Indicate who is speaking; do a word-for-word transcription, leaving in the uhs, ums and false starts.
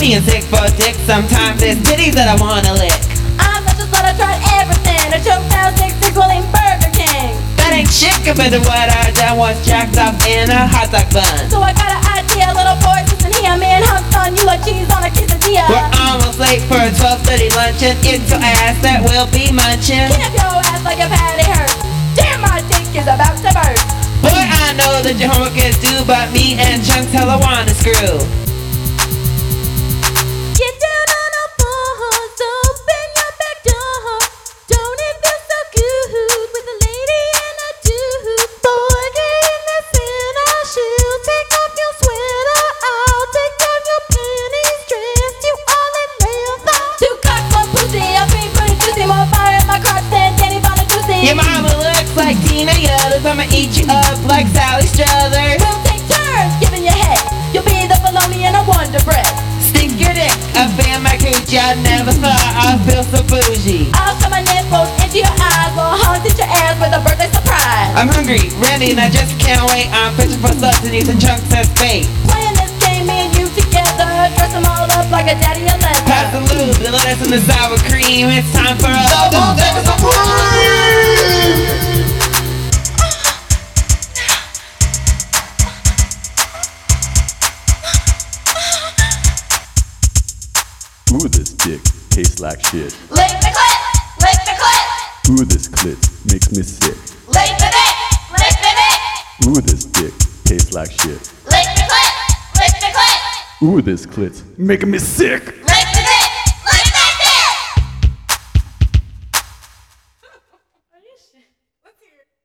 Speaker 1: being sick for dick. Sometimes it's titties that I wanna lick.
Speaker 2: I'm such a slut, I tried everything. I choked down six six while eating Burger King.
Speaker 1: That ain't shit compared to what I done once jacked up in a hot dog bun.
Speaker 2: So I got an idea, little boy, listen here, man, humped on you like cheese on a quesadilla.
Speaker 1: We're almost late for a twelve thirty luncheon. It's your ass that will be munching.
Speaker 2: Clean up your ass like a patty hurt. Damn, my dick is about to burst.
Speaker 1: Boy, I know that your homework is due, but me and Chunks hella wanna screw.
Speaker 2: Get down on all fours, open your back door. Don't it feel so good with a lady and a dude? Boy, get in the center, she'll take off your sweater. I'll take down your panties, dress you all in leather. Two cocks, one pussy, I'm being pretty juicy. More fire in my crotch than Danny Bonaducci.
Speaker 1: Your mama looks like Tina Yothers. I'ma eat you up like Sally Struthers.
Speaker 2: We'll take turns giving you head. You'll be the bologna and a Wonder Bread.
Speaker 1: Stick your dick up in my coochie. I never thought I'd feel so bougie.
Speaker 2: I'll shove my nipples into your eyes while haunting your ass with a birthday surprise.
Speaker 1: I'm hungry, ready, and I just can't wait. I'm fishing for sluts and using Chunks as bait.
Speaker 2: Playing this game, me and you together. Dress them all up like a daddy of leather.
Speaker 1: Pass the lube, the lettuce and the sour cream. It's time for a double dip supreme.
Speaker 3: Ooh, this dick tastes like shit.
Speaker 2: Lick the clit, lick the clit.
Speaker 3: Ooh, this clit makes me sick.
Speaker 2: Lick the dick, lick the dick.
Speaker 3: Ooh, this dick tastes like shit.
Speaker 2: Lick the clit, lick the clit.
Speaker 3: Ooh, this clit's making me sick.
Speaker 2: Lick the dick, lick that dick. Are you shit? Let's hear it.